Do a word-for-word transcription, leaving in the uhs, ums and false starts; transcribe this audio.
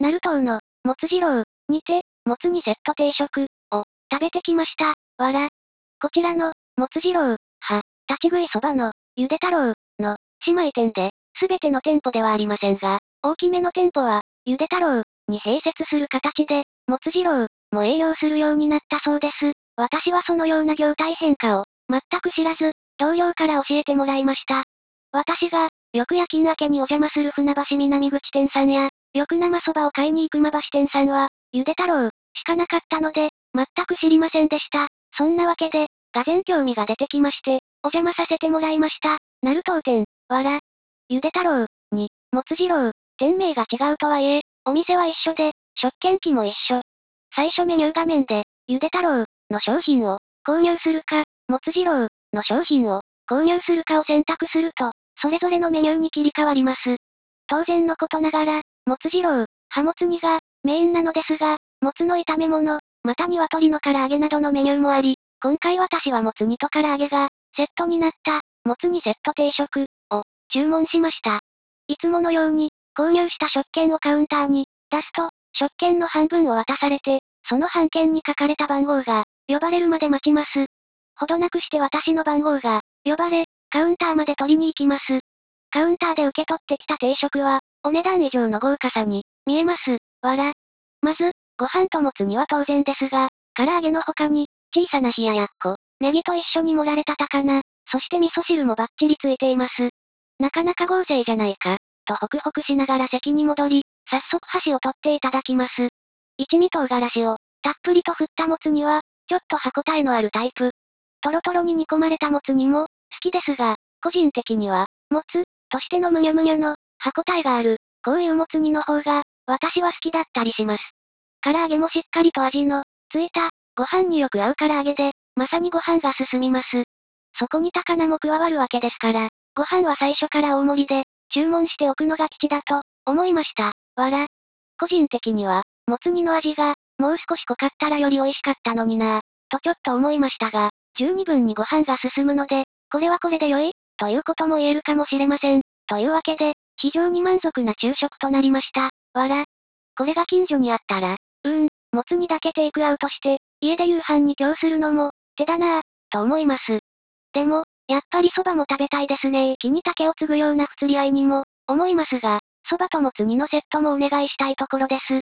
ナルトウの、もつ二郎、にて、もつにセット定食、を、食べてきました、わら。こちらの、もつ二郎、は、立ち食いそばの、ゆで太郎、の、姉妹店で、すべての店舗ではありませんが、大きめの店舗は、ゆで太郎、に併設する形で、もつ二郎、も営業するようになったそうです。私はそのような業態変化を、全く知らず、同僚から教えてもらいました。私が、よく夜勤明けにお邪魔する船橋南口店さんや、よく生そばを買いに行く馬橋店さんは、ゆで太郎、しかなかったので、全く知りませんでした。そんなわけで、がぜん興味が出てきまして、お邪魔させてもらいました。ナルトウ店、わら。ゆで太郎、に、もつ二郎、店名が違うとはいえ、お店は一緒で、食券機も一緒。最初メニュー画面で、ゆで太郎、の商品を、購入するか、もつ二郎、の商品を、購入するかを選択すると、それぞれのメニューに切り替わります。当然のことながら、もつ二郎、葉もつ煮が、メインなのですが、もつの炒め物、また鶏の唐揚げなどのメニューもあり、今回私はもつ煮と唐揚げが、セットになった、もつ煮セット定食、を、注文しました。いつものように、購入した食券をカウンターに、出すと、食券の半分を渡されて、その半券に書かれた番号が、呼ばれるまで待ちます。ほどなくして私の番号が、呼ばれ、カウンターまで取りに行きます。カウンターで受け取ってきた定食は、お値段以上の豪華さに、見えます、わら。まず、ご飯ともつ煮は当然ですが、唐揚げの他に、小さな冷ややっこ、ネギと一緒に盛られた高菜、そして味噌汁もバッチリついています。なかなか豪勢じゃないか、とホクホクしながら席に戻り、早速箸を取っていただきます。一味唐辛子を、たっぷりと振ったもつ煮は、ちょっと歯応えのあるタイプ。トロトロに煮込まれたもつ煮も、好きですが、個人的には、もつ、としてのむにゅむにゅの、歯応えがある、こういうもつ煮の方が、私は好きだったりします。唐揚げもしっかりと味の、ついた、ご飯によく合う唐揚げで、まさにご飯が進みます。そこに高菜も加わるわけですから、ご飯は最初から大盛りで、注文しておくのが吉だと、思いました。わら。個人的には、もつ煮の味が、もう少し濃かったらより美味しかったのになぁ、とちょっと思いましたが、十二分にご飯が進むので、これはこれで良い、ということも言えるかもしれません。というわけで、非常に満足な昼食となりました。わら。これが近所にあったら、うーん、もつ煮だけテイクアウトして、家で夕飯に今日するのも、手だなぁ、と思います。でも、やっぱり蕎麦も食べたいですねー。木に竹を継ぐような不釣り合いにも、思いますが、蕎麦ともつ煮のセットもお願いしたいところです。